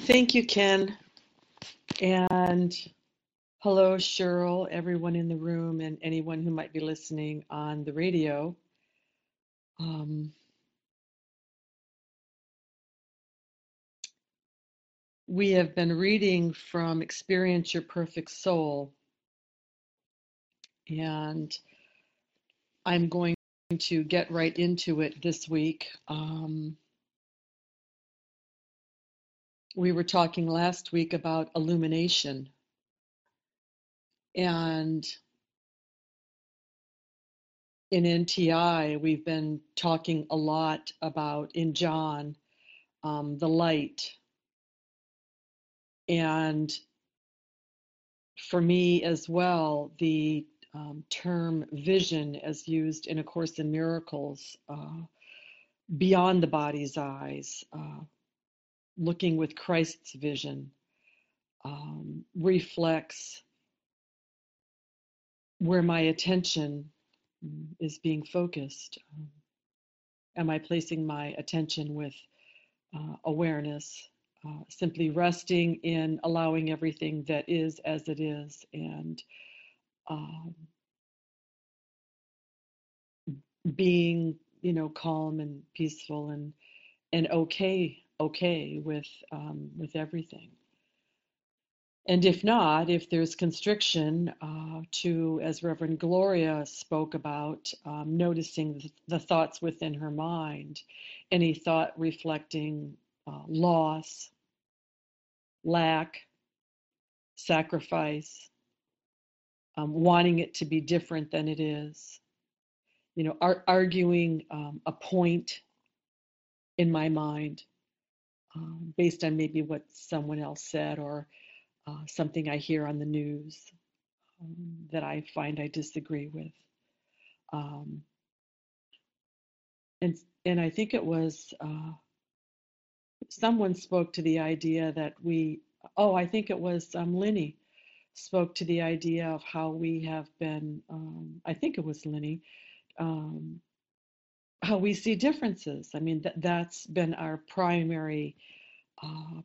Thank you, Ken. And hello, Cheryl, everyone in the room, and anyone who might be listening on the radio. Um, we have been reading from Experience Your Perfect Soul, and I'm going to get right into it this week. We were talking last week about illumination, and in NTI, we've been talking a lot about in John, the light. And for me as well, the term vision, as used in A Course in Miracles, beyond the body's eyes, looking with Christ's vision, reflects where my attention is being focused. Am I placing my attention with awareness, simply resting in allowing everything that is as it is, and um, being, calm and peaceful and okay with everything. And if not, if there's constriction, to, as Reverend Gloria spoke about, noticing the thoughts within her mind, any thought reflecting loss, lack, sacrifice, wanting it to be different than it is, arguing a point in my mind, based on maybe what someone else said, or something I hear on the news, that I find I disagree with. Um, and and I think it was someone spoke to the idea that I think it was Linny spoke to the idea of how we have been, I think it was Linny, um, how we see differences. I mean, that's been our primary uh,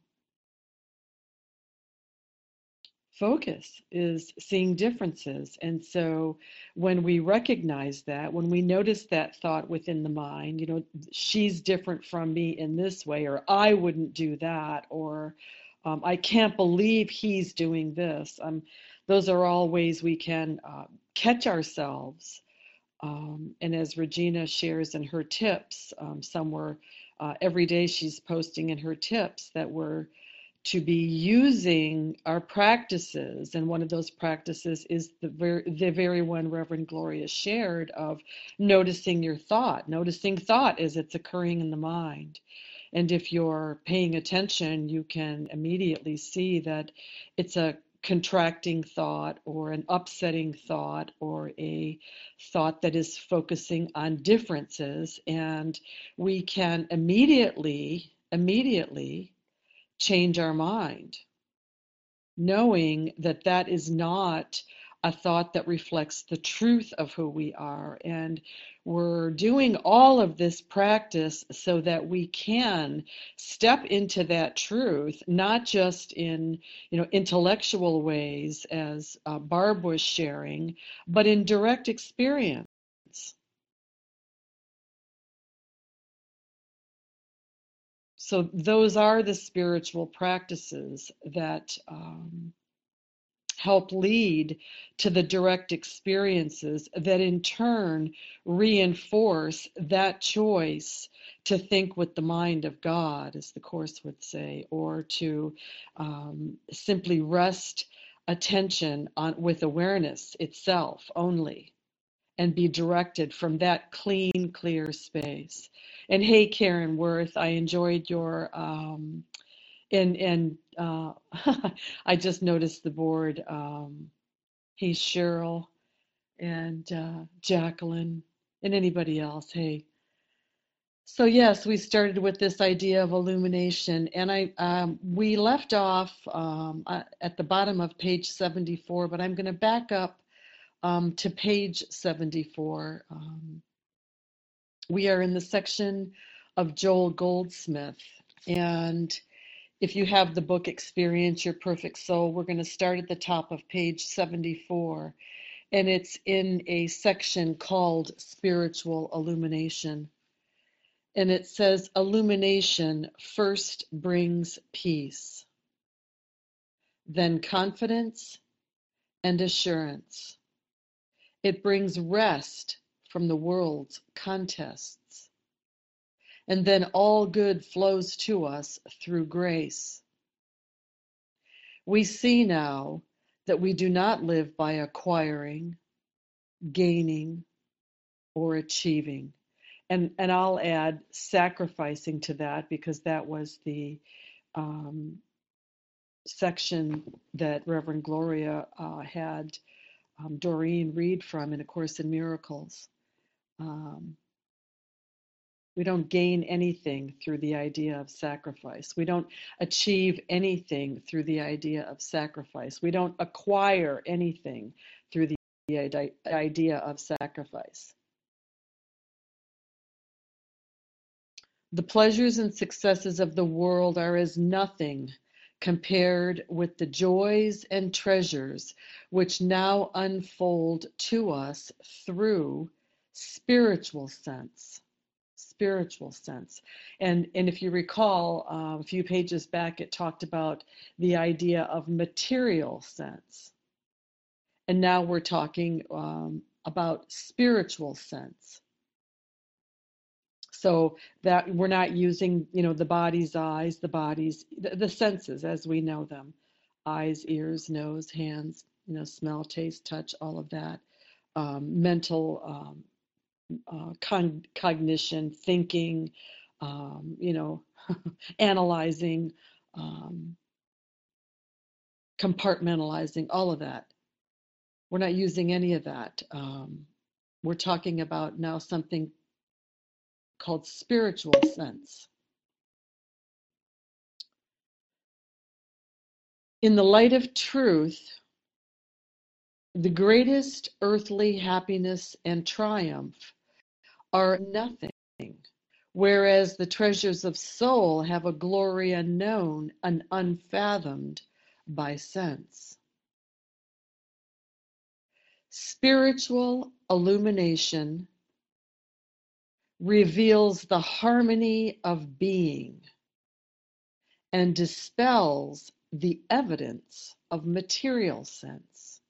focus, is seeing differences. And so when we recognize that, when we notice that thought within the mind, she's different from me in this way, or I wouldn't do that, or I can't believe he's doing this. Those are all ways we can catch ourselves. And as Regina shares in her tips, somewhere every day she's posting in her tips that we're to be using our practices, and one of those practices is the very one Reverend Gloria shared, of noticing your thought, noticing thought as it's occurring in the mind. And if you're paying attention, you can immediately see that it's a contracting thought, or an upsetting thought, or a thought that is focusing on differences, and we can immediately change our mind, knowing that that is not a thought that reflects the truth of who we are. And we're doing all of this practice so that we can step into that truth, not just in, intellectual ways, as Barb was sharing, but in direct experience. So those are the spiritual practices that help lead to the direct experiences that in turn reinforce that choice to think with the mind of God, as the Course would say, or to simply rest attention on with awareness itself only, and be directed from that clean, clear space. And hey, Karen Worth, I enjoyed your and I just noticed the board. Hey, Cheryl and Jacqueline and anybody else. Hey. So yes, we started with this idea of illumination, and we left off at the bottom of page 74, but I'm going to back up to page 74. We are in the section of Joel Goldsmith, and If you have the book Experience Your Perfect Soul, we're going to start at the top of page 74, and it's in a section called Spiritual Illumination. And it says, illumination first brings peace, then confidence and assurance. It brings rest from the world's contests. And then all good flows to us through grace. We see now that we do not live by acquiring, gaining, or achieving. And I'll add sacrificing to that, because that was the section that Reverend Gloria had Doreen read from in A Course in Miracles. We don't gain anything through the idea of sacrifice. We don't achieve anything through the idea of sacrifice. We don't acquire anything through the idea of sacrifice. The pleasures and successes of the world are as nothing compared with the joys and treasures which now unfold to us through spiritual sense. Spiritual sense. And if you recall, a few pages back, it talked about the idea of material sense. And now we're talking about spiritual sense. So that we're not using, the body's eyes, the senses as we know them, eyes, ears, nose, hands, smell, taste, touch, all of that, mental cognition, thinking, analyzing, compartmentalizing, all of that. We're not using any of that. We're talking about now something called spiritual sense. In the light of truth, the greatest earthly happiness and triumph are nothing, whereas the treasures of soul have a glory unknown and unfathomed by sense. Spiritual illumination reveals the harmony of being and dispels the evidence of material sense.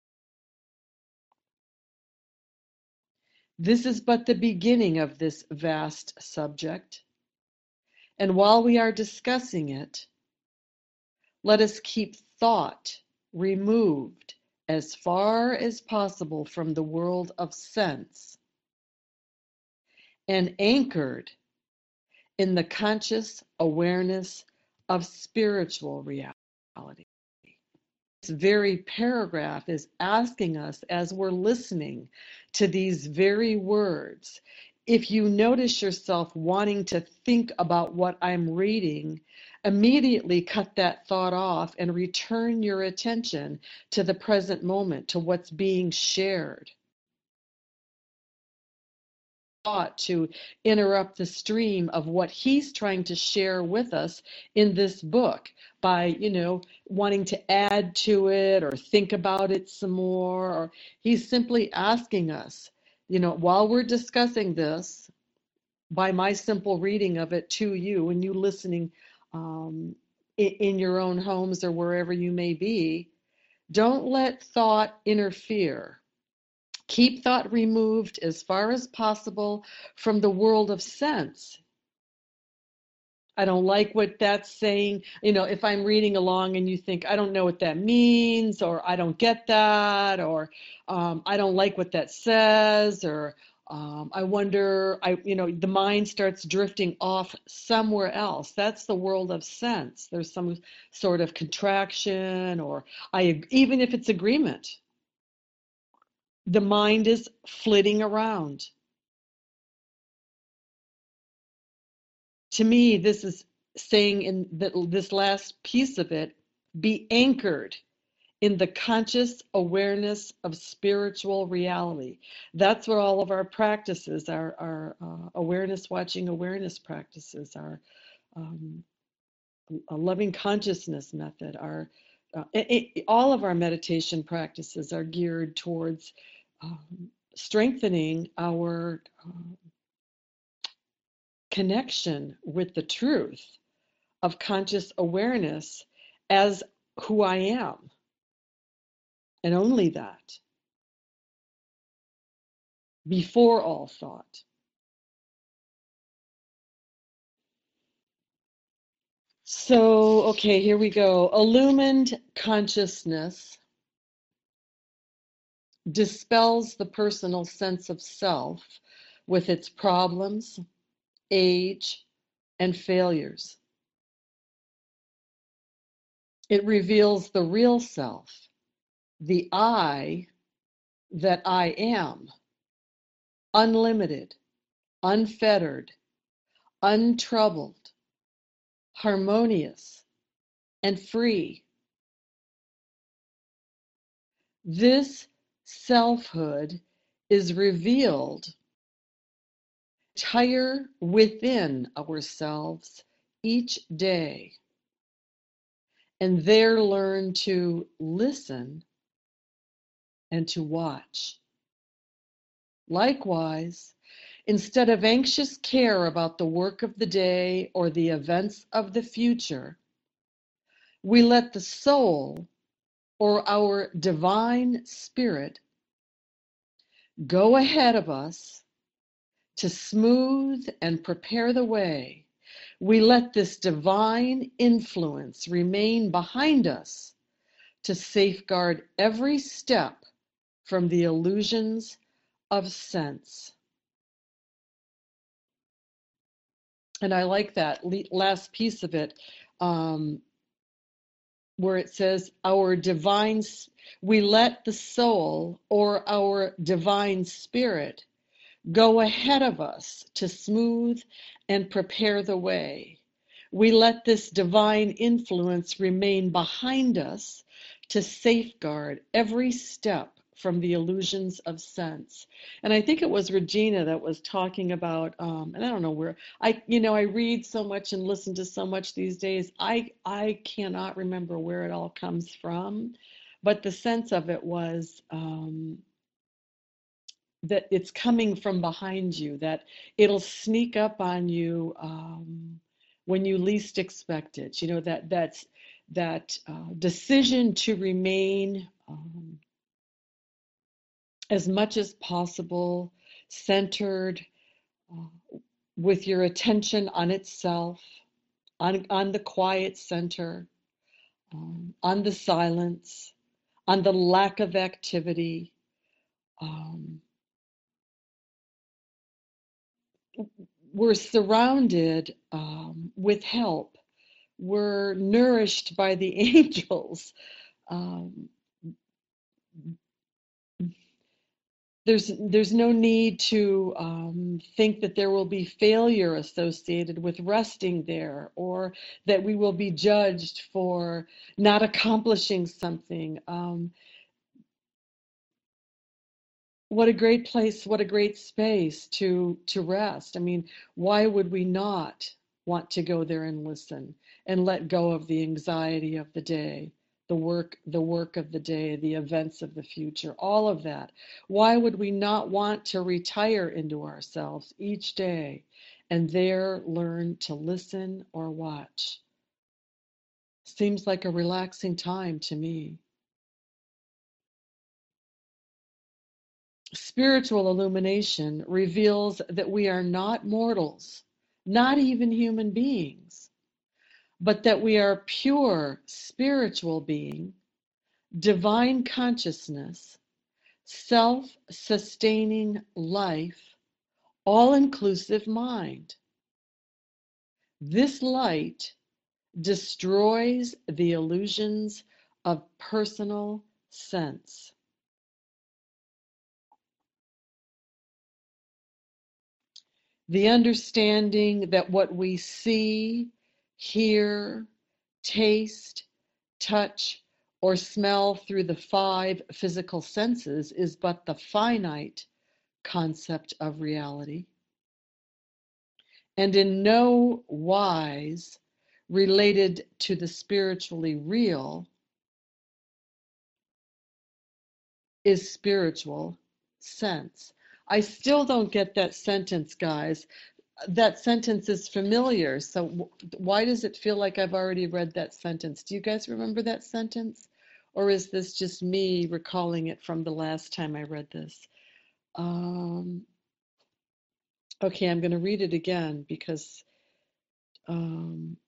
This is but the beginning of this vast subject, and while we are discussing it, let us keep thought removed as far as possible from the world of sense and anchored in the conscious awareness of spiritual reality. This very paragraph is asking us, as we're listening to these very words, if you notice yourself wanting to think about what I'm reading, immediately cut that thought off and return your attention to the present moment, to what's being shared. Thought to interrupt the stream of what he's trying to share with us in this book by, wanting to add to it or think about it some more. Or he's simply asking us, while we're discussing this, by my simple reading of it to you and you listening in your own homes or wherever you may be, don't let thought interfere. Keep thought removed as far as possible from the world of sense. I don't like what that's saying. If I'm reading along and you think, I don't know what that means, or I don't get that, or I don't like what that says, or I wonder, the mind starts drifting off somewhere else. That's the world of sense. There's some sort of contraction, or even if it's agreement. The mind is flitting around. To me, this is saying in this last piece of it, be anchored in the conscious awareness of spiritual reality. That's what all of our practices, our awareness, watching awareness practices are. a loving consciousness method, all of our meditation practices are geared towards strengthening our connection with the truth of conscious awareness as who I am, and only that, before all thought. So, okay, here we go. Illumined consciousness dispels the personal sense of self with its problems, age, and failures. It reveals the real self, the I that I am, unlimited, unfettered, untroubled, harmonious, and free. This selfhood is revealed entire within ourselves each day, and there learn to listen and to watch. Likewise, instead of anxious care about the work of the day or the events of the future, we let the soul or our divine spirit go ahead of us to smooth and prepare the way. We let this divine influence remain behind us to safeguard every step from the illusions of sense. And I like that last piece of it, where it says, we let the soul or our divine spirit go ahead of us to smooth and prepare the way. We let this divine influence remain behind us to safeguard every step from the illusions of sense. And I think it was Regina that was talking about, and I don't know where, I read so much and listen to so much these days, I cannot remember where it all comes from, but the sense of it was, that it's coming from behind you, that it'll sneak up on you when you least expect it. That decision to remain as much as possible centered, with your attention on itself, on the quiet center, on the silence, on the lack of activity. We're surrounded with help. We're nourished by the angels. Um, there's no need to think that there will be failure associated with resting there, or that we will be judged for not accomplishing something. What a great place, what a great space to rest. I mean, why would we not want to go there and listen and let go of the anxiety of the day, the work of the day, the events of the future, all of that? Why would we not want to retire into ourselves each day and there learn to listen or watch? Seems like a relaxing time to me. Spiritual illumination reveals that we are not mortals, not even human beings, but that we are pure spiritual being, divine consciousness, self-sustaining life, all-inclusive mind. This light destroys the illusions of personal sense. The understanding that what we see, hear, taste, touch, or smell through the 5 physical senses is but the finite concept of reality, and in no wise related to the spiritually real is spiritual sense. I still don't get that sentence, guys. That sentence is familiar. So why does it feel like I've already read that sentence? Do you guys remember that sentence? Or is this just me recalling it from the last time I read this? Um, okay, I'm going to read it again because um,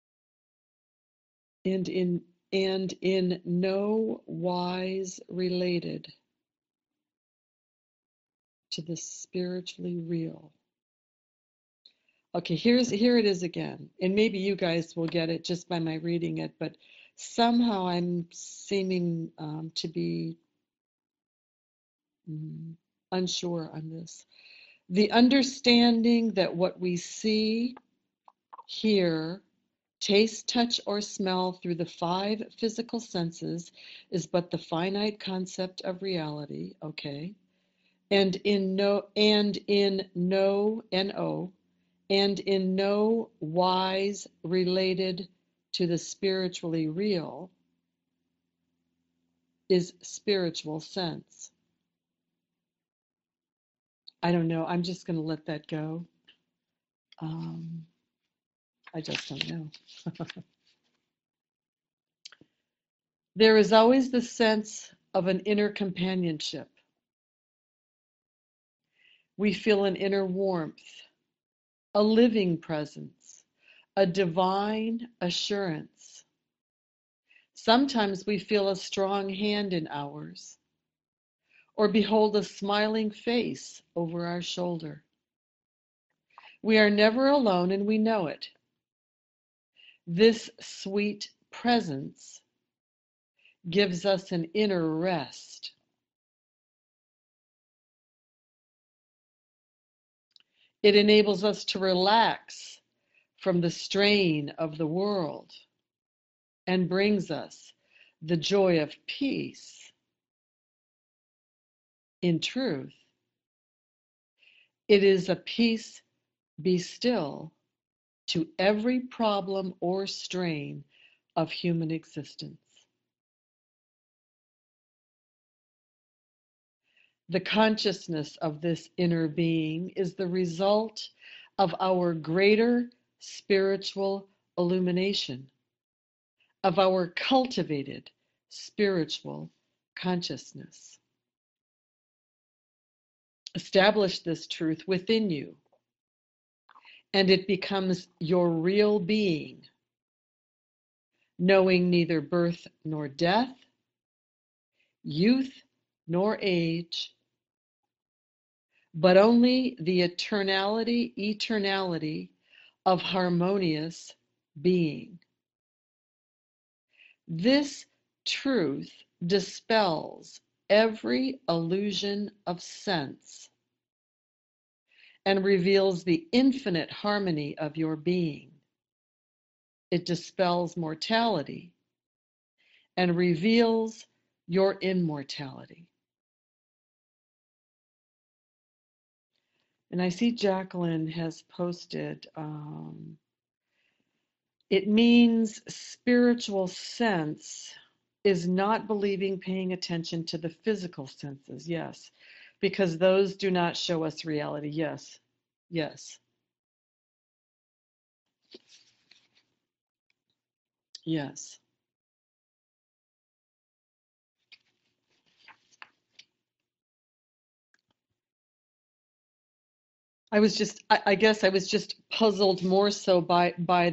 and in and in no wise related to the spiritually real. Okay, here it is again. And maybe you guys will get it just by my reading it, but somehow I'm seeming to be mm, unsure on this. The understanding that what we see, hear, taste, touch, or smell through the five physical senses is but the finite concept of reality, okay? And in no wise related to the spiritually real is spiritual sense. I don't know. I'm just going to let that go. I just don't know. There is always the sense of an inner companionship. We feel an inner warmth, a living presence, a divine assurance. Sometimes we feel a strong hand in ours, or behold a smiling face over our shoulder. We are never alone and we know it. This sweet presence gives us an inner rest. It enables us to relax from the strain of the world and brings us the joy of peace. In truth, it is a peace be still to every problem or strain of human existence. The consciousness of this inner being is the result of our greater spiritual illumination, of our cultivated spiritual consciousness. Establish this truth within you, and it becomes your real being, knowing neither birth nor death, youth nor age, but only the eternality of harmonious being. This truth dispels every illusion of sense and reveals the infinite harmony of your being. It dispels mortality and reveals your immortality. And I see Jacqueline has posted, it means spiritual sense is not believing, paying attention to the physical senses. Yes, because those do not show us reality. Yes, yes, yes. I guess I was just puzzled more so by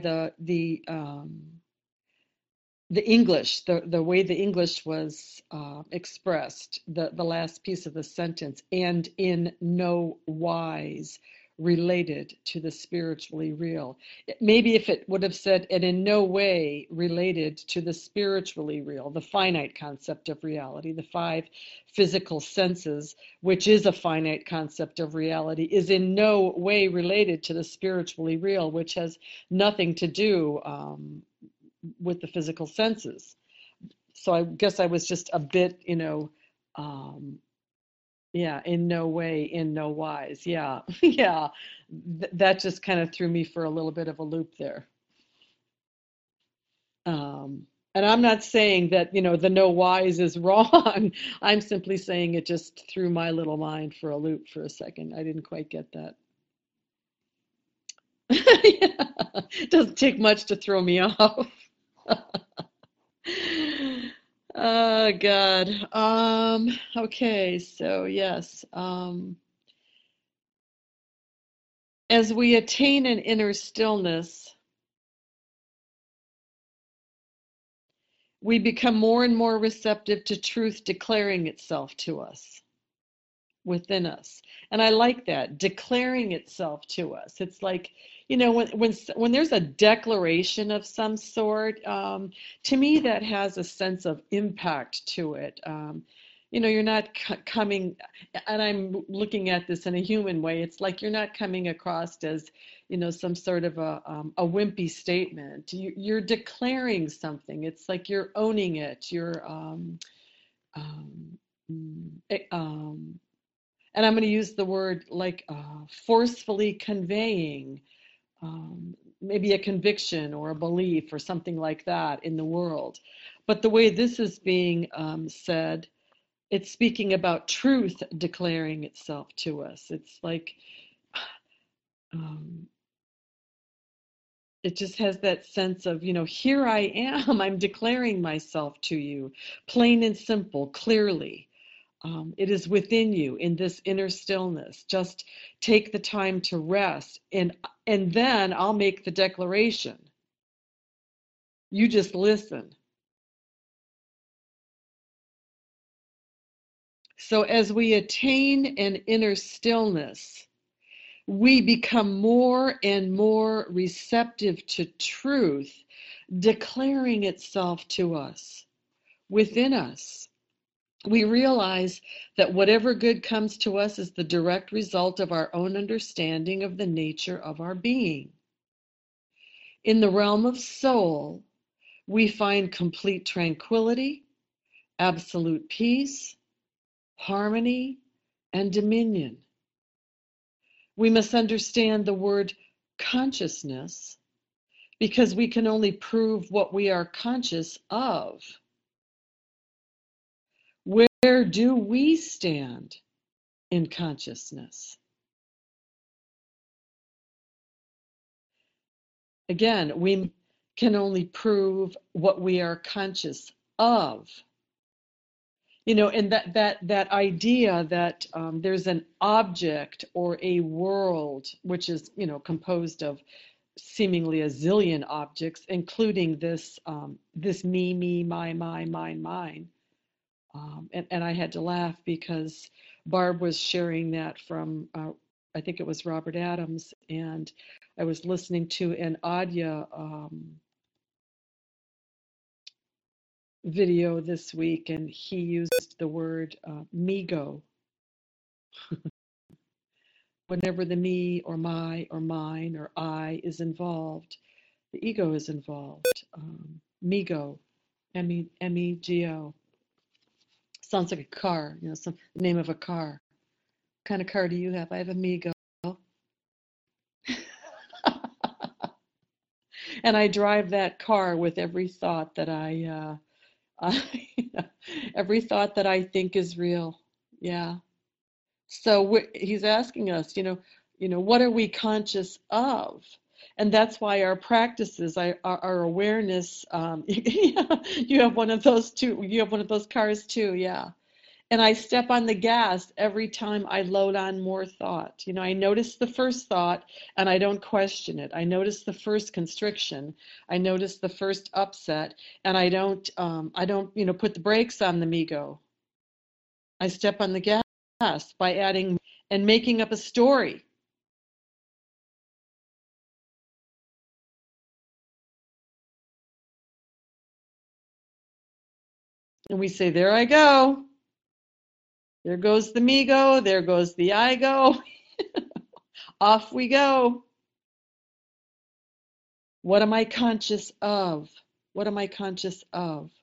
the English, the way the English was expressed, the last piece of the sentence, and in no wise related to the spiritually real. Maybe if it would have said, and in no way related to the spiritually real, the finite concept of reality, the five physical senses, which is a finite concept of reality, is in no way related to the spiritually real, which has nothing to do with the physical senses. So I guess I was just a bit, um, yeah, in no way, in no wise. Yeah, yeah. That just kind of threw me for a little bit of a loop there. And I'm not saying that, the no whys is wrong. I'm simply saying it just threw my little mind for a loop for a second. I didn't quite get that. Yeah. It doesn't take much to throw me off. Oh God. Okay, so yes. As we attain an inner stillness, we become more and more receptive to truth declaring itself to us, within us. And I like that, declaring itself to us. It's like, when there's a declaration of some sort, to me that has a sense of impact to it. You're not coming, and I'm looking at this in a human way. It's like you're not coming across as, some sort of a wimpy statement. You're declaring something. It's like you're owning it. You're um, mm, eh, um, and I'm going to use the word like forcefully conveying maybe a conviction or a belief or something like that in the world. But the way this is being said, it's speaking about truth declaring itself to us. It's like um, it just has that sense of, here I am, I'm declaring myself to you, plain and simple, clearly. It is within you in this inner stillness. Just take the time to rest, and then I'll make the declaration. You just listen. So as we attain an inner stillness, we become more and more receptive to truth declaring itself to us, within us. We realize that whatever good comes to us is the direct result of our own understanding of the nature of our being. In the realm of soul, we find complete tranquility, absolute peace, harmony, and dominion. We must understand the word consciousness because we can only prove what we are conscious of. Where do we stand in consciousness? Again, we can only prove what we are conscious of. And that idea that there's an object or a world which is, composed of seemingly a zillion objects, including this me, my, mine. And I had to laugh because Barb was sharing that from, I think it was Robert Adams, and I was listening to an Adya video this week, and he used the word mego. Whenever the me or my or mine or I is involved, the ego is involved. Mego, M-E-G-O. Sounds like a car, some name of a car. What kind of car do you have? I have a Mego. And I drive that car with every thought that I every thought that I think is real. Yeah. So he's asking us, what are we conscious of? And that's why our practices, our awareness. You have one of those too. You have one of those cars too. Yeah. And I step on the gas every time I load on more thought. I notice the first thought and I don't question it. I notice the first constriction. I notice the first upset, and I don't, put the brakes on the Mego. I step on the gas by adding and making up a story. And we say, there I go. There goes the Mego. There goes the I go. Off we go. What am I conscious of? What am I conscious of?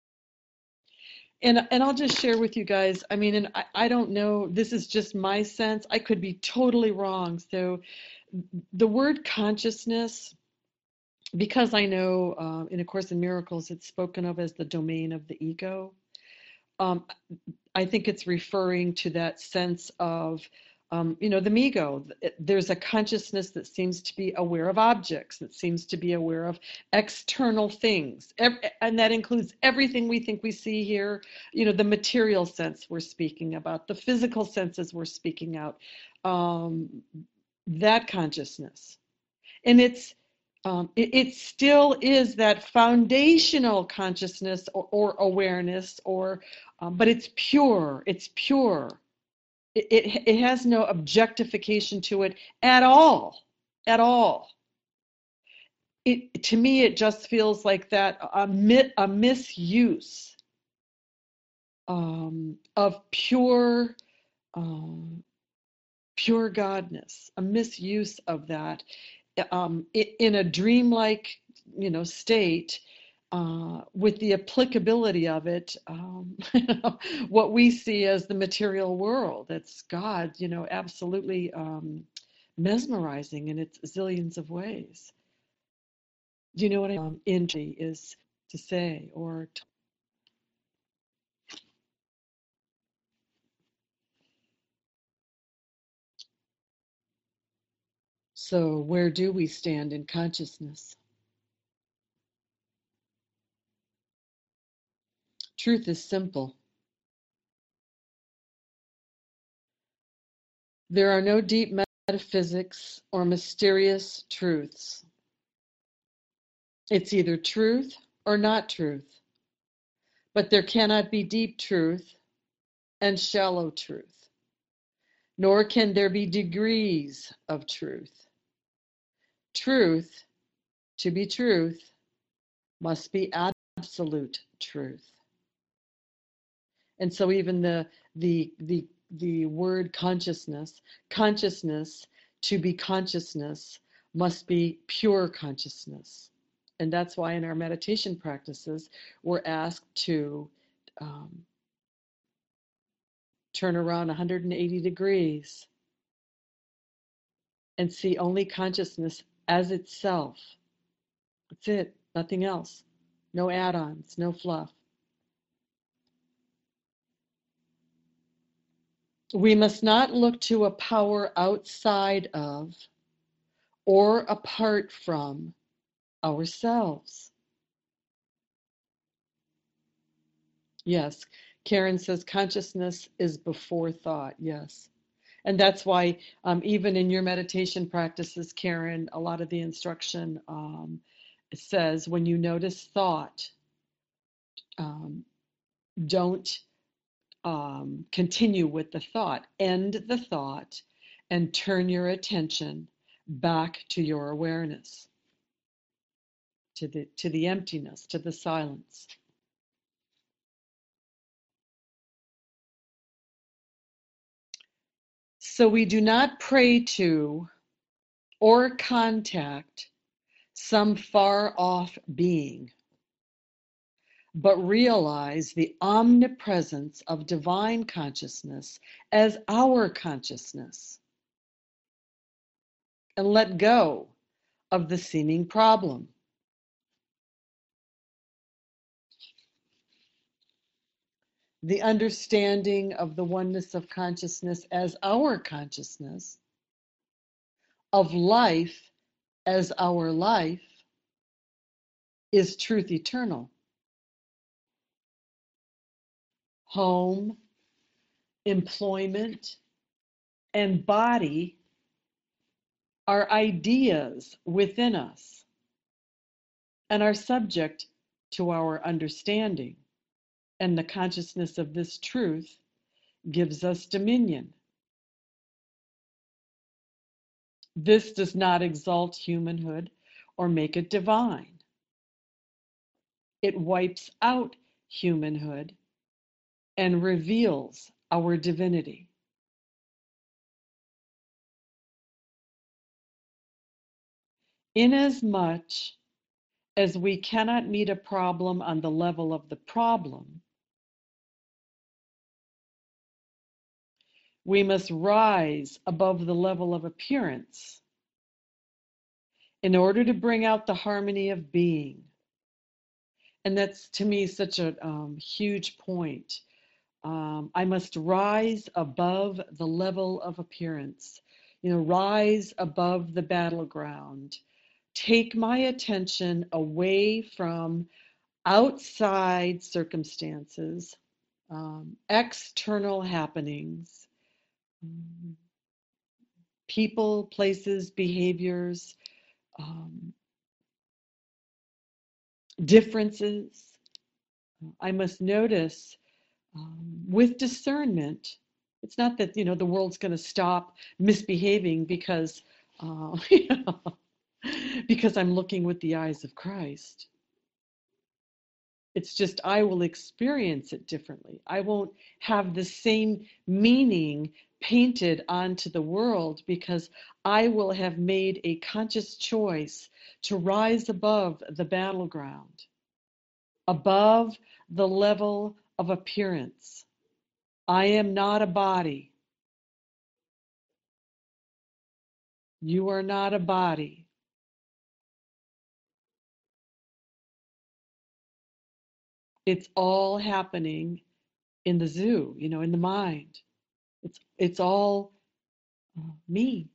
And I'll just share with you guys, I mean, and I don't know, this is just my sense. I could be totally wrong. So the word consciousness, because I know in A Course in Miracles, it's spoken of as the domain of the ego. Um, I think it's referring to that sense of, the ego. There's a consciousness that seems to be aware of objects, that seems to be aware of external things. And that includes everything we think we see here, the material sense we're speaking about, the physical senses we're speaking out, um, that consciousness. And it still is that foundational consciousness or awareness, but it's pure. It's pure. It has no objectification to it at all, at all. To me, it just feels like that a misuse of um, pure godness, a misuse of that in a dreamlike, state, with the applicability of it, what we see as the material world. It's God, absolutely mesmerizing in its zillions of ways. Do you know what injury is to say or to So where do we stand in consciousness? Truth is simple. There are no deep metaphysics or mysterious truths. It's either truth or not truth, but there cannot be deep truth and shallow truth, nor can there be degrees of truth. Truth, to be truth, must be absolute truth. And so even the word consciousness to be consciousness must be pure consciousness. And that's why in our meditation practices, we're asked to um, turn around 180 degrees and see only consciousness as itself. That's it, nothing else. No add-ons, no fluff. We must not look to a power outside of or apart from ourselves. Yes, Karen says consciousness is before thought. Yes. And that's why, even in your meditation practices, Karen, a lot of the instruction says when you notice thought, um, don't continue with the thought. End the thought and turn your attention back to your awareness, to the emptiness, to the silence. So we do not pray to or contact some far off being, but realize the omnipresence of divine consciousness as our consciousness and let go of the seeming problem. The understanding of the oneness of consciousness as our consciousness, of life as our life, is truth eternal. Home, employment, and body are ideas within us and are subject to our understanding. And the consciousness of this truth gives us dominion. This does not exalt humanhood or make it divine. It wipes out humanhood and reveals our divinity. Inasmuch as we cannot meet a problem on the level of the problem, we must rise above the level of appearance in order to bring out the harmony of being. And that's to me such a huge point. I must rise above the level of appearance, rise above the battleground, take my attention away from outside circumstances, external happenings, um, people, places, behaviors, um, differences. I must notice with discernment. It's not that the world's going to stop misbehaving because you know, because I'm looking with the eyes of Christ. It's just I will experience it differently. I won't have the same meaning painted onto the world because I will have made a conscious choice to rise above the battleground, above the level of appearance. I am not a body. You are not a body. It's all happening in the zoo, in the mind. It's all me.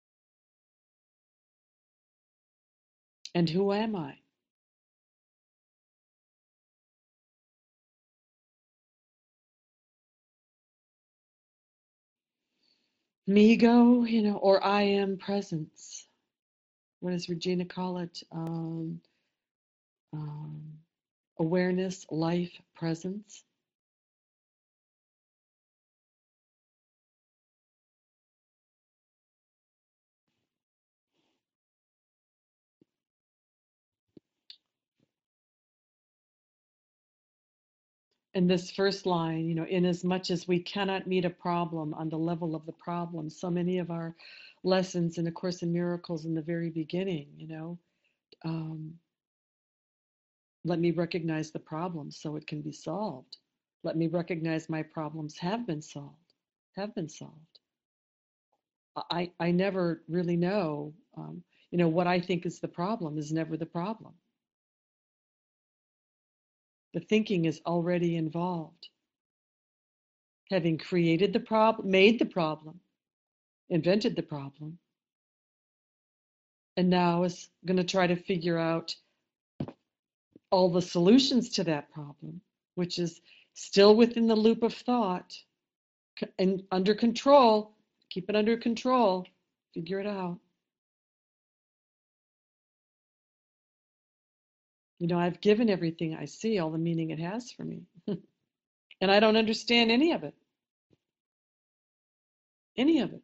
And who am I? Me-go, or I am presence. What does Regina call it? Um, Awareness, life, presence. And this first line, in as much as we cannot meet a problem on the level of the problem, so many of our lessons in A Course in Miracles in the very beginning, um, let me recognize the problem so it can be solved. Let me recognize my problems have been solved, have been solved. I never really know, what I think is the problem is never the problem. The thinking is already involved. Having created the problem, made the problem, invented the problem, and now is going to try to figure out all the solutions to that problem, which is still within the loop of thought and under control. Keep it under control. Figure it out. I've given everything I see all the meaning it has for me. And I don't understand any of it. Any of it.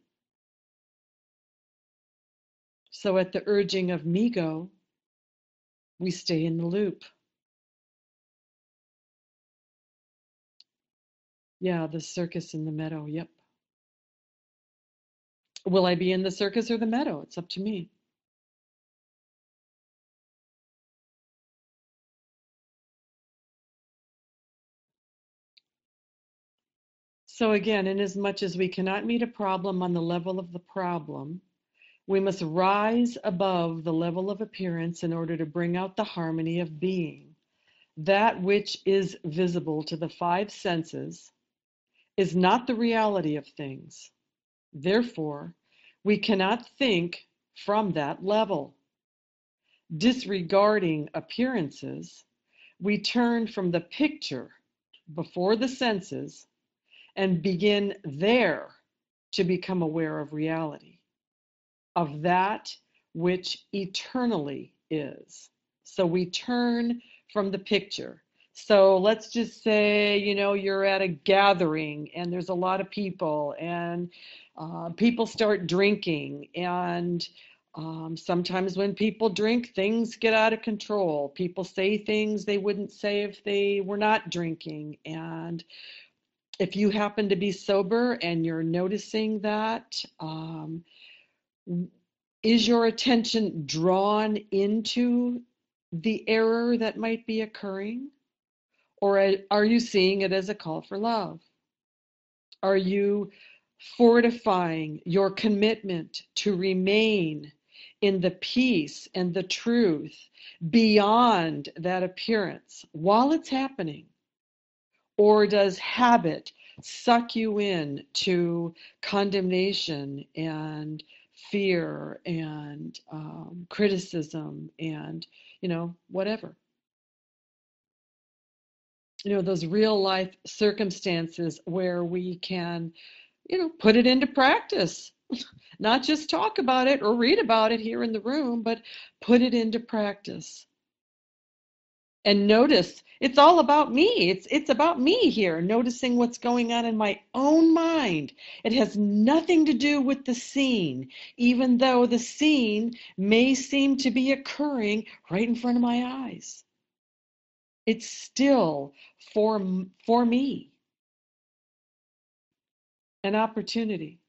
So at the urging of me-go, we stay in the loop. Yeah, the circus in the meadow. Yep. Will I be in the circus or the meadow? It's up to me. So again, inasmuch as we cannot meet a problem on the level of the problem, we must rise above the level of appearance in order to bring out the harmony of being. That which is visible to the five senses is not the reality of things. Therefore, we cannot think from that level. Disregarding appearances, we turn from the picture before the senses and begin there to become aware of reality, of that which eternally is. So we turn from the picture. So let's just say, you're at a gathering and there's a lot of people and people start drinking. And sometimes when people drink, things get out of control. People say things they wouldn't say if they were not drinking. And if you happen to be sober and you're noticing that, is your attention drawn into the error that might be occurring? Or are you seeing it as a call for love? Are you fortifying your commitment to remain in the peace and the truth beyond that appearance while it's happening? Or does habit suck you in to condemnation and fear and criticism and, whatever? Those real life circumstances where we can, put it into practice. Not just talk about it or read about it here in the room, but put it into practice. And notice it's all about me. It's about me here, noticing what's going on in my own mind. It has nothing to do with the scene, even though the scene may seem to be occurring right in front of my eyes. It's still for me an opportunity.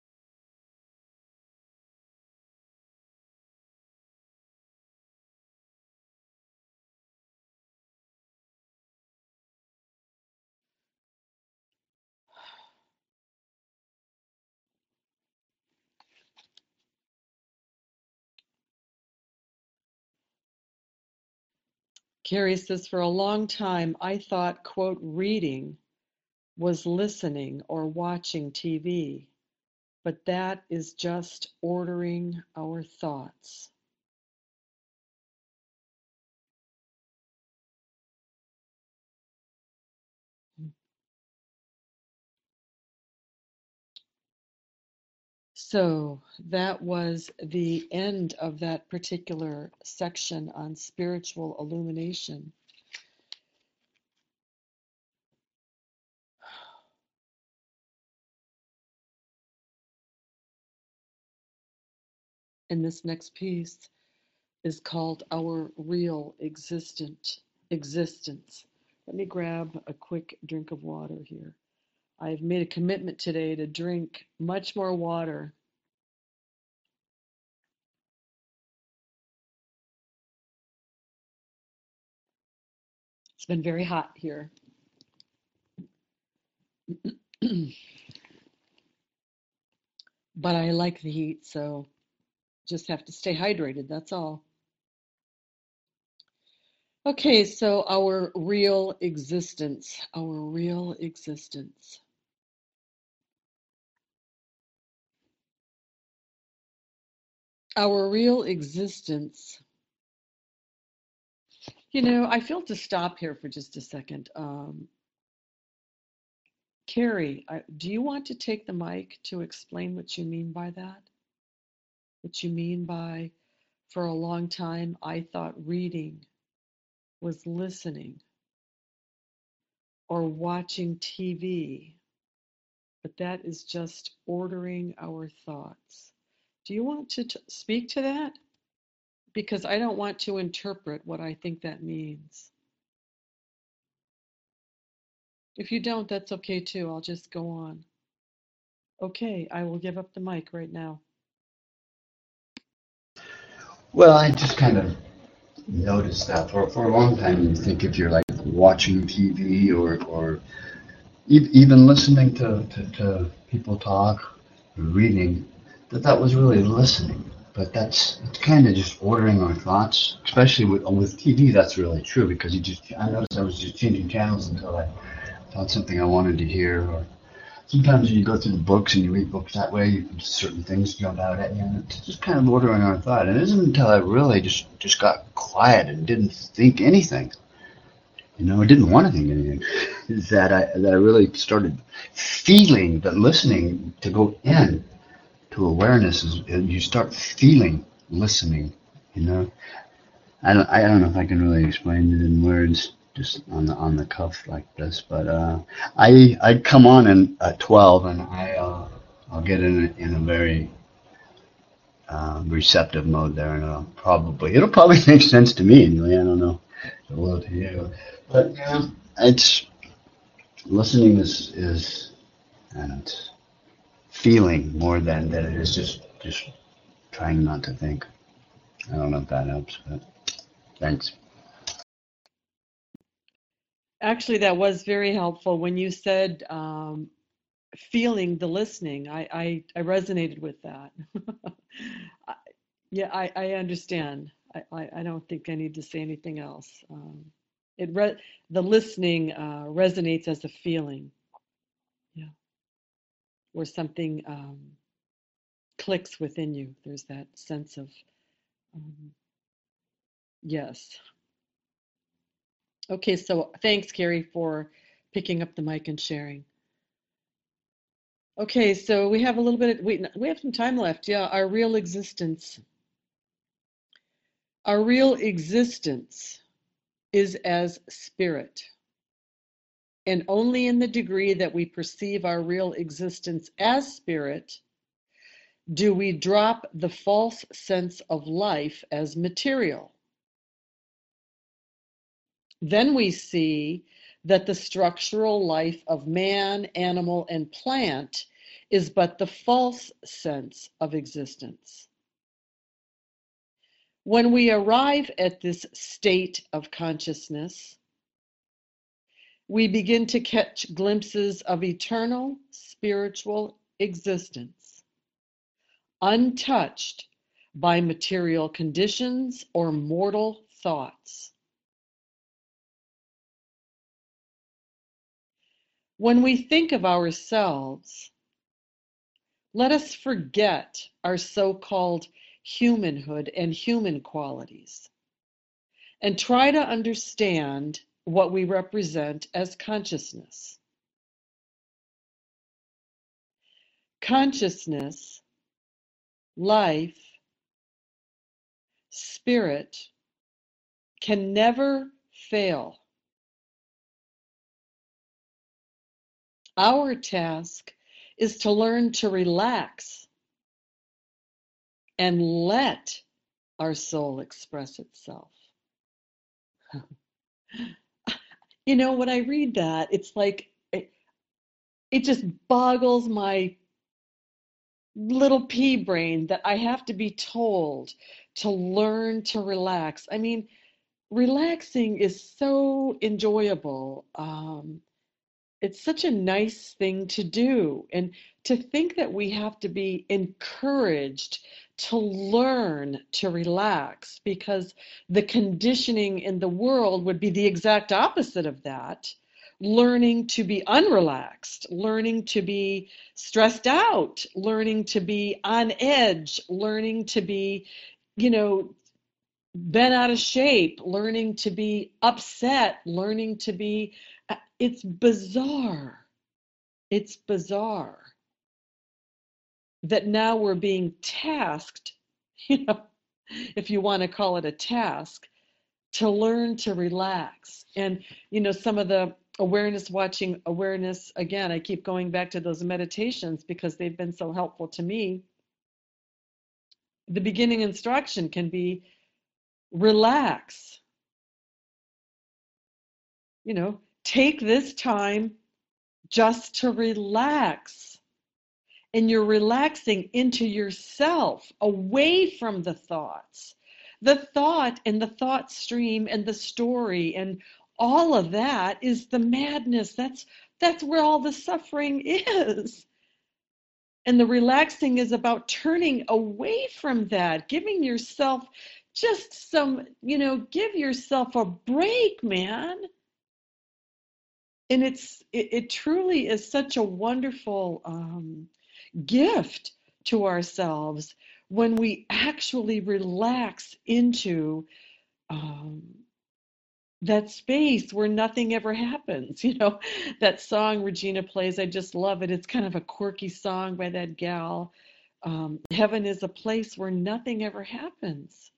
Carrie says, for a long time, I thought, quote, reading was listening or watching TV, but that is just ordering our thoughts. So that was the end of that particular section on spiritual illumination. And this next piece is called Our Real Existence. Let me grab a quick drink of water here. I've made a commitment today to drink much more water. It's been very hot here. But I like the heat, so just have to stay hydrated, that's all. Okay, so our real existence, our real existence. Our real existence. I feel to stop here for just a second. Carrie, do you want to take the mic to explain what you mean by that? What you mean by, for a long time, I thought reading was listening or watching TV, but that is just ordering our thoughts. Do you want to speak to that? Because I don't want to interpret what I think that means. If you don't, that's okay too. I'll just go on. Okay, I will give up the mic right now. Well, I just kind of noticed that for a long time, you think if you're like watching TV or even listening to people talk or reading, that was really listening. But it's kind of just ordering our thoughts, especially with TV. That's really true because I noticed I was just changing channels until I found something I wanted to hear. Or sometimes you go through the books and you read books that way, certain things jump out at you, and it's just kind of ordering our thought. And it isn't until I really just got quiet and didn't think anything, I didn't want to think anything, that I really started feeling that listening to go in to awareness is you start feeling listening, you know. I don't know if I can really explain it in words just on the cuff like this, but I'd come on at 12 and I'll get in a very receptive mode there, and it'll probably make sense to me anyway. I don't know, a little to you, but it's listening is and it's feeling more than that it is just trying not to think. I don't know if that helps, but thanks. Actually, that was very helpful when you said feeling the listening. I resonated with that. Yeah, I understand. I don't think I need to say anything else. The listening resonates as a feeling, yeah, where something clicks within you. There's that sense of um, yes. Okay, so thanks, Carrie, for picking up the mic and sharing. Okay, so we have a little bit, we have some time left. Yeah, our real existence. Our real existence is as spirit. And only in the degree that we perceive our real existence as spirit do we drop the false sense of life as material. Then we see that the structural life of man, animal, and plant is but the false sense of existence. When we arrive at this state of consciousness, we begin to catch glimpses of eternal spiritual existence, untouched by material conditions or mortal thoughts. When we think of ourselves, let us forget our so-called humanhood and human qualities and try to understand what we represent as consciousness. Consciousness, life, spirit can never fail. Our task is to learn to relax and let our soul express itself. You know, when I read that, it's like it just boggles my little pea brain that I have to be told to learn to relax. I mean, relaxing is so enjoyable. It's such a nice thing to do. And to think that we have to be encouraged to learn to relax because the conditioning in the world would be the exact opposite of that. Learning to be unrelaxed, learning to be stressed out, learning to be on edge, learning to be, you know, bent out of shape, learning to be upset, learning to be, it's bizarre. It's bizarre that now we're being tasked, you know, if you want to call it a task, to learn to relax. And, you know, some of the awareness watching awareness, again, I keep going back to those meditations because they've been so helpful to me. The beginning instruction can be relax, you know, take this time just to relax. And you're relaxing into yourself, away from the thoughts. The thought and the thought stream and the story and all of that is the madness. That's where all the suffering is. And the relaxing is about turning away from that, giving yourself just some, you know, give yourself a break, man. And it truly is such a wonderful gift to ourselves when we actually relax into um, that space where nothing ever happens. You know, that song Regina plays, I just love it. It's kind of a quirky song by that gal. Heaven is a place where nothing ever happens.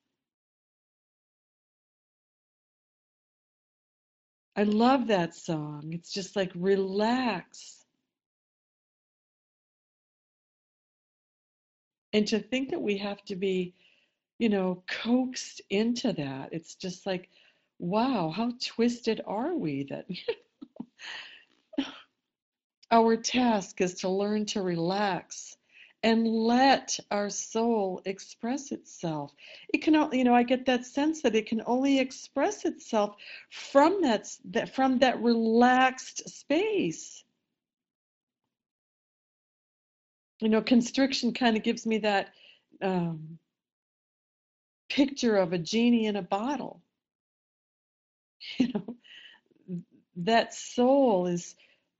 I love that song. It's just like relax. And to think that we have to be, you know, coaxed into that. It's just like, wow, how twisted are we that our task is to learn to relax and let our soul express itself. It can, you know, I get that sense that it can only express itself from from that relaxed space. You know, constriction kind of gives me that um, picture of a genie in a bottle. You know, that soul is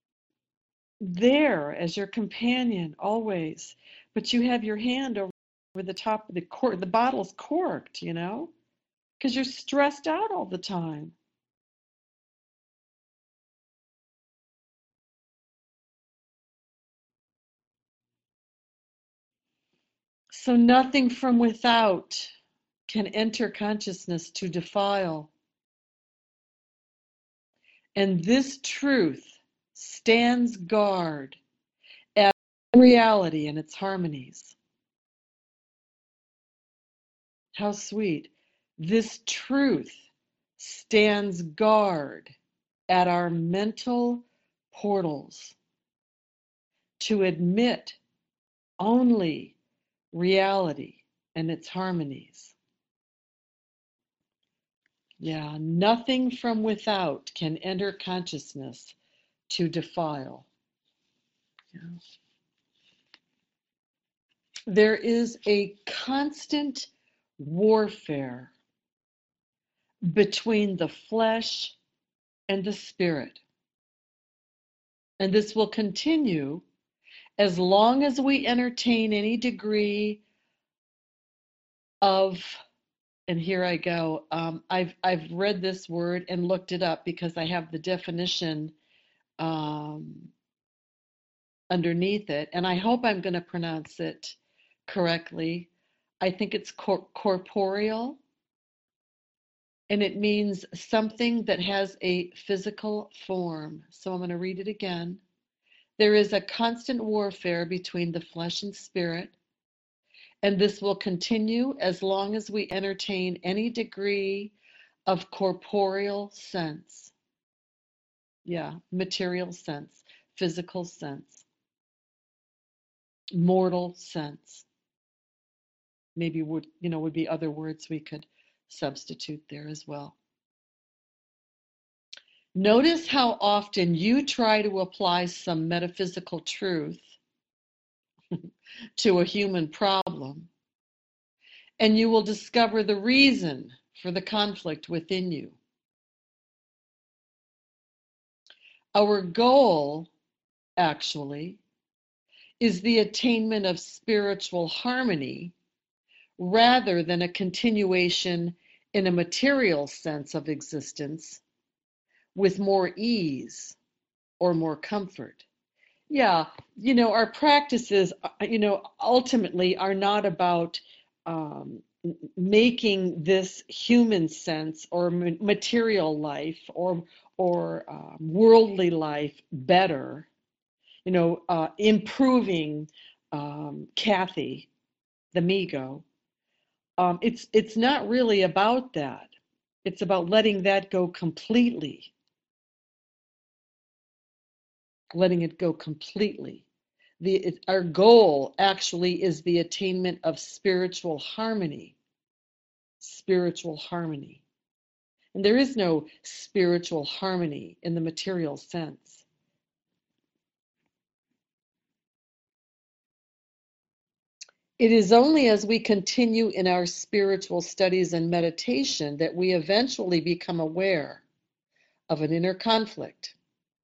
there as your companion always, but you have your hand over the top of the cork. The bottle's corked, you know, because you're stressed out all the time. So nothing from without can enter consciousness to defile. And this truth stands guard at reality and its harmonies. How sweet. This truth stands guard at our mental portals to admit only reality and its harmonies. Yeah, nothing from without can enter consciousness to defile. Yeah. There is a constant warfare between the flesh and the spirit. And this will continue as long as we entertain any degree of, and here I go, I've read this word and looked it up because I have the definition underneath it, and I hope I'm going to pronounce it correctly. I think it's corporeal, and it means something that has a physical form. So I'm going to read it again. There is a constant warfare between the flesh and spirit, and this will continue as long as we entertain any degree of corporeal sense. Yeah, material sense, physical sense, mortal sense. Maybe would be other words we could substitute there as well. Notice how often you try to apply some metaphysical truth to a human problem, and you will discover the reason for the conflict within you. Our goal, actually, is the attainment of spiritual harmony rather than a continuation in a material sense of existence with more ease or more comfort. Yeah, our practices, ultimately are not about making this human sense or material life or worldly life better, improving Kathy, the Migo. It's not really about that. It's about letting that go completely. Letting it go completely. Our goal actually is the attainment of spiritual harmony. Spiritual harmony. And there is no spiritual harmony in the material sense. It is only as we continue in our spiritual studies and meditation that we eventually become aware of an inner conflict.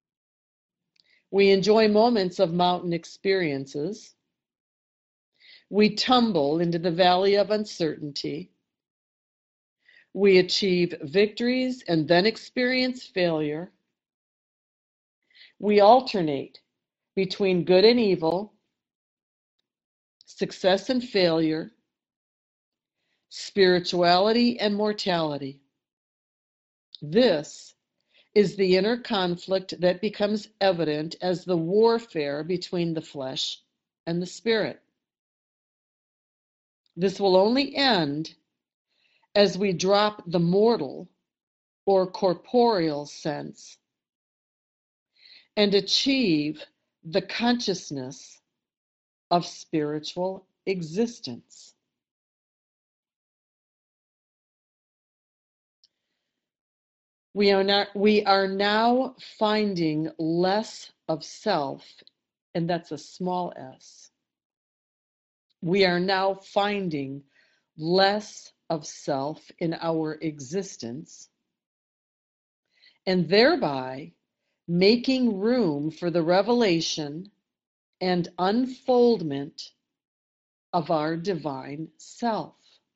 We enjoy moments of mountain experiences. We tumble into the valley of uncertainty. We achieve victories and then experience failure. We alternate between good and evil, success and failure, spirituality and mortality. This is the inner conflict that becomes evident as the warfare between the flesh and the spirit. This will only end as we drop the mortal or corporeal sense and achieve the consciousness of spiritual existence. We are now finding less of self, and that's a small s. We are now finding less of self in our existence, and thereby making room for the revelation and unfoldment of our divine self.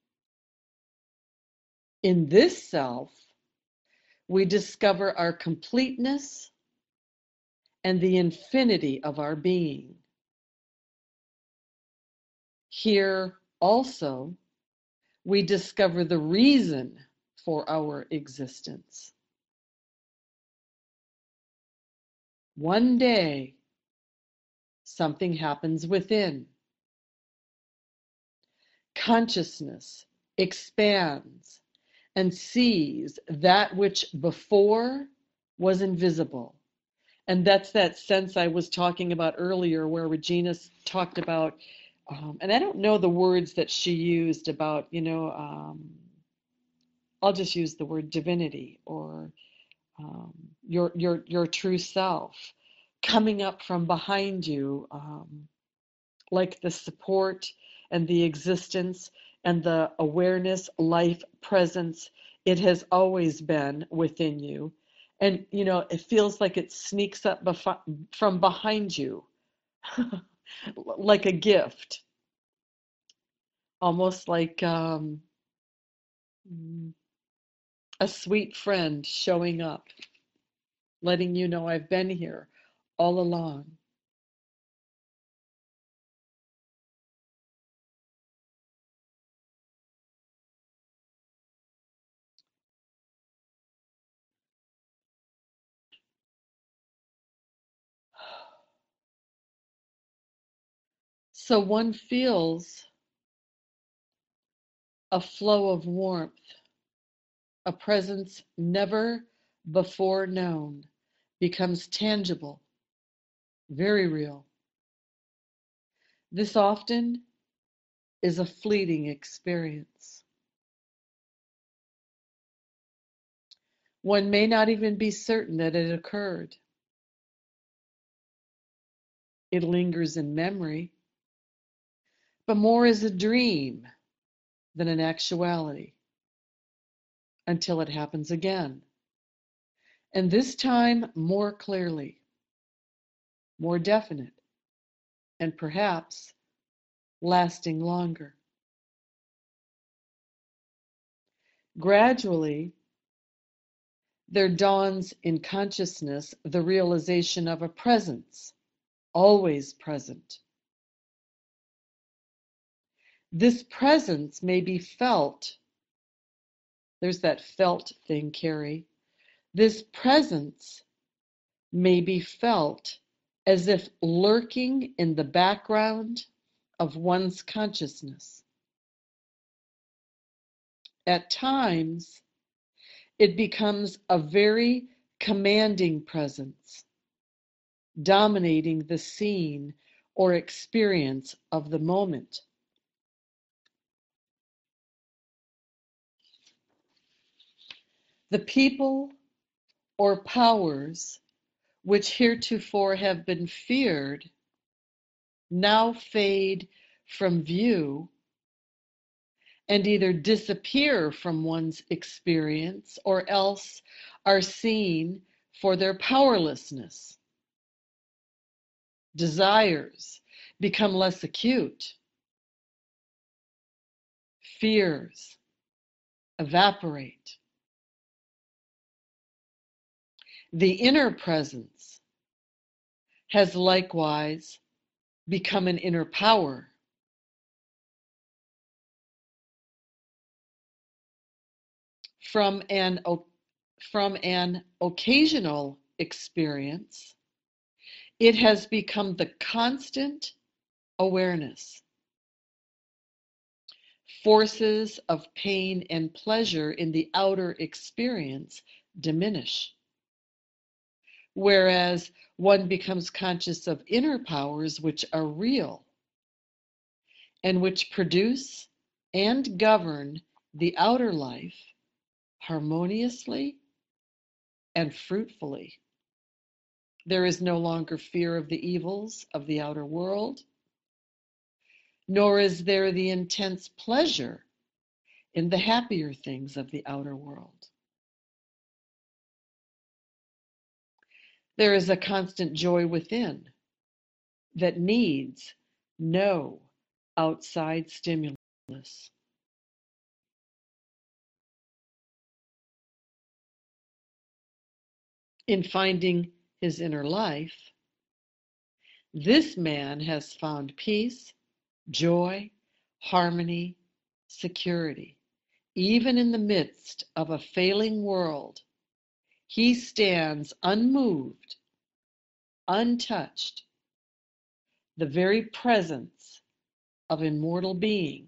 In this self, we discover our completeness and the infinity of our being. Here also, we discover the reason for our existence. One day, something happens within. Consciousness expands and sees that which before was invisible. And that's that sense I was talking about earlier, where Regina talked about, and I don't know the words that she used about, I'll just use the word divinity, or your true self coming up from behind you, like the support and the existence and the awareness, life, presence. It has always been within you. And, it feels like it sneaks up from behind you, like a gift, almost like a sweet friend showing up, letting you know I've been here all along. So one feels a flow of warmth, a presence never before known, becomes tangible, very real. This often is a fleeting experience. One may not even be certain that it occurred. It lingers in memory, but more as a dream than an actuality, until it happens again. And this time more clearly, more definite, and perhaps lasting longer. Gradually, there dawns in consciousness the realization of a presence, always present. This presence may be felt. There's that felt thing, Carrie. This presence may be felt as if lurking in the background of one's consciousness. At times, it becomes a very commanding presence, dominating the scene or experience of the moment. The people or powers which heretofore have been feared now fade from view and either disappear from one's experience or else are seen for their powerlessness. Desires become less acute. Fears evaporate. The inner presence has likewise become an inner power. From an occasional experience, it has become the constant awareness. Forces of pain and pleasure in the outer experience diminish, whereas one becomes conscious of inner powers which are real and which produce and govern the outer life harmoniously and fruitfully. There is no longer fear of the evils of the outer world, nor is there the intense pleasure in the happier things of the outer world. There is a constant joy within that needs no outside stimulus. In finding his inner life, this man has found peace, joy, harmony, security. Even in the midst of a failing world, he stands unmoved, untouched, the very presence of immortal being.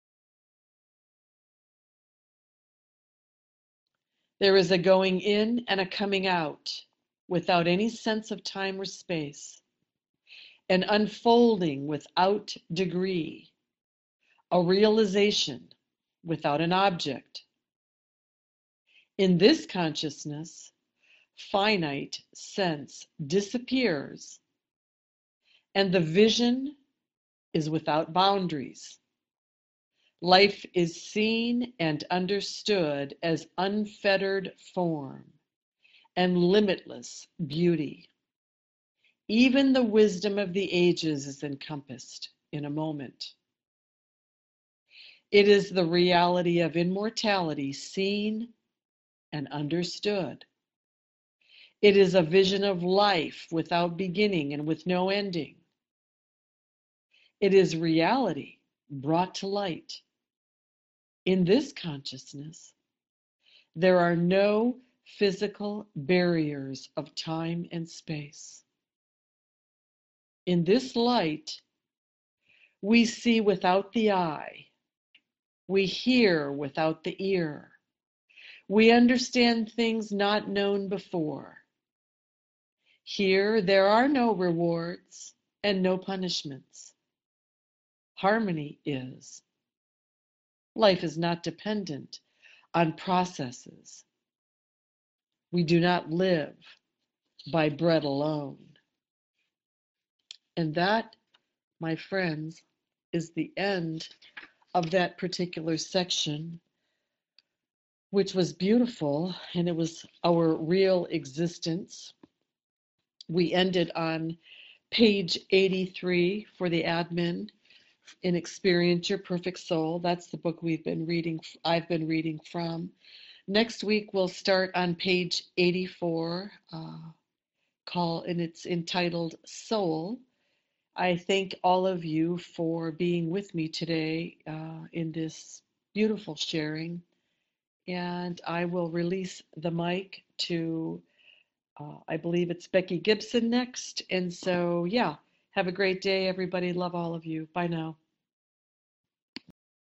There is a going in and a coming out without any sense of time or space, an unfolding without degree, a realization without an object. In this consciousness, finite sense disappears, and the vision is without boundaries. Life is seen and understood as unfettered form and limitless beauty. Even the wisdom of the ages is encompassed in a moment. It is the reality of immortality seen and understood. It is a vision of life without beginning and with no ending. It is reality brought to light. In this consciousness, there are no physical barriers of time and space. In this light, we see without the eye, we hear without the ear, we understand things not known before. Here, there are no rewards and no punishments. Harmony is. Life is not dependent on processes. We do not live by bread alone. And that, my friends, is the end of that particular section, which was beautiful, and it was our real existence. We ended on page 83 for the admin in Experience Your Perfect Soul. That's the book I've been reading from. Next week, we'll start on page 84, and it's entitled Soul. I thank all of you for being with me today in this beautiful sharing, and I will release the mic to, I believe it's Becky Gibson next. And so, yeah, have a great day, everybody. Love all of you. Bye now.